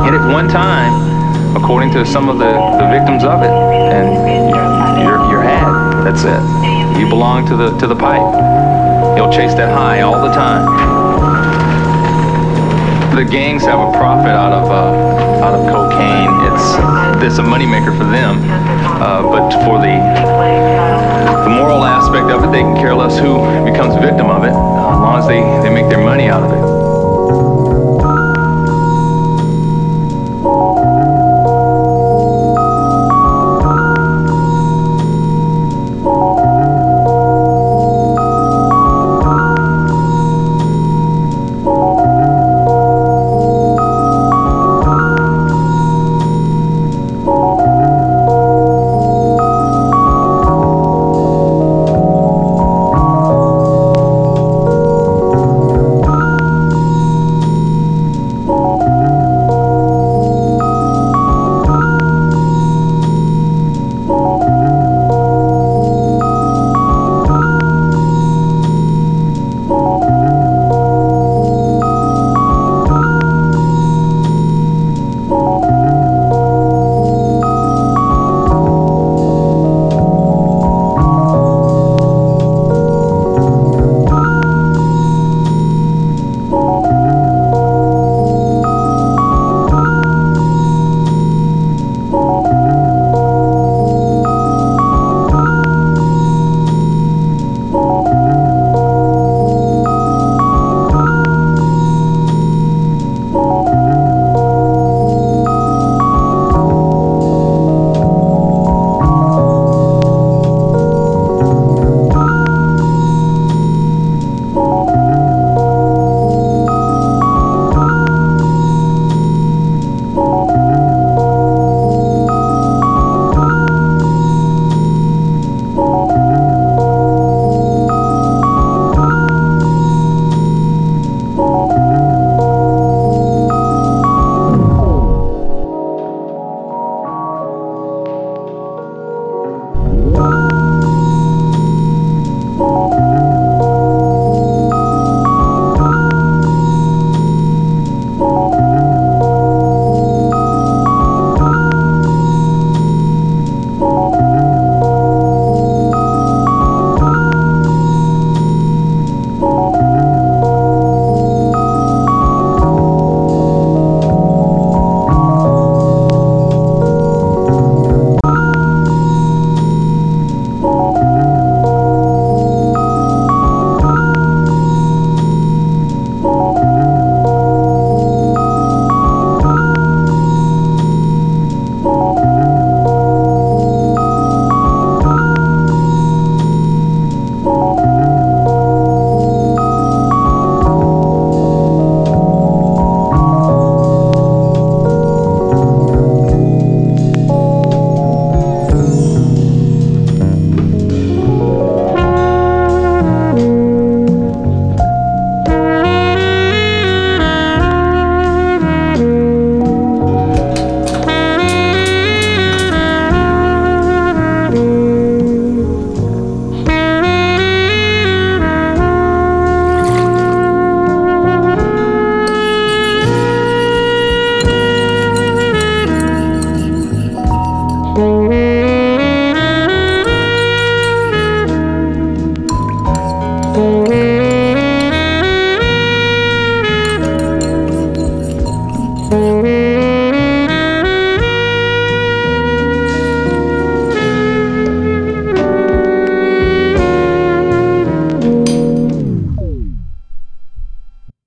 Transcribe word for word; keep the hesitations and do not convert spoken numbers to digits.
hit it one time, according to some of the, the victims of it, and you're you're had. That's it. You belong to the to the pipe. You'll chase that high all the time. The gangs have a profit out of uh, out of cocaine. It's it's a moneymaker for them, uh, but for the the moral aspect of it, they can care less who becomes a victim of it, uh, as long as they, they make their money out of it.